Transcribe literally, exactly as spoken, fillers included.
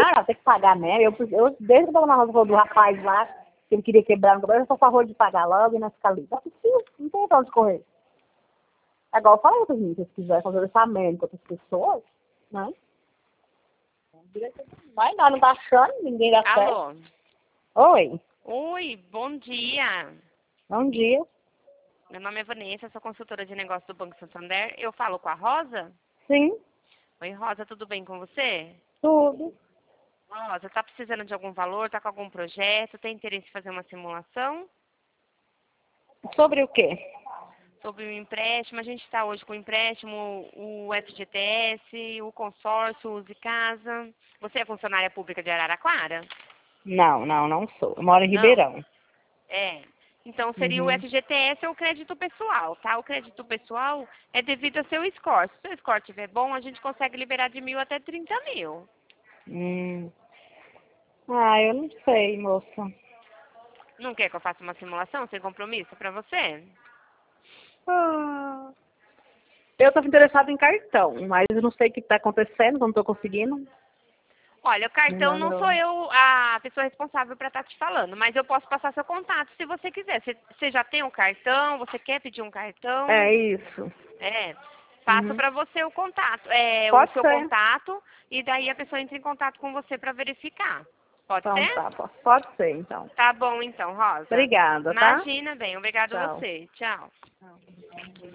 Ah, tem que pagar mesmo. Eu, eu, desde que eu tava na rosa do rapaz lá, que ele queria quebrar no cabelo, eu sou a favor de pagar logo e não ficar ali. Não não tem pra onde correr. É igual eu falei pra mim, se vocês quiserem fazer orçamento com outras pessoas, né? Vai lá, não tá achando, ninguém dá certo. Alô? Oi, Oi, bom dia. bom dia. Meu nome é Vanessa, sou consultora de negócios do Banco Santander. Eu falo com a Rosa? Sim, Oi, Rosa, tudo bem com você? tudo. Rosa, tá precisando de algum valor? Tá com algum projeto? Tem interesse em fazer uma simulação Sobre o quê? sobre o empréstimo? A gente está hoje com o empréstimo, o F G T S, o consórcio, o Use Casa. Você é funcionária pública de Araraquara? Não, não, não sou. Eu moro em Não? Ribeirão. É. Então seria o Uhum. F G T S ou o crédito pessoal, tá? O crédito pessoal é devido ao seu score. Se o seu score estiver bom, a gente consegue liberar de mil até trinta mil. Hum. Ah, eu não sei, moça. Não quer que eu faça uma simulação sem compromisso para você? Ah, eu estava interessada em cartão, mas eu não sei o que está acontecendo, não estou conseguindo. Olha, o Não cartão não sou lembro. eu a pessoa responsável para estar te falando, mas eu posso passar seu contato se você quiser. Você você já tem um cartão? Você quer pedir um cartão? É isso. É. Passo Uhum. para você o contato, é, o Pode seu ser. contato, e daí a pessoa entra em contato com você para verificar. Pode Então ser? tá, po- pode ser então. Tá bom então, Rosa. Obrigada, tá? Imagina bem, obrigado a Tchau. você. Tchau.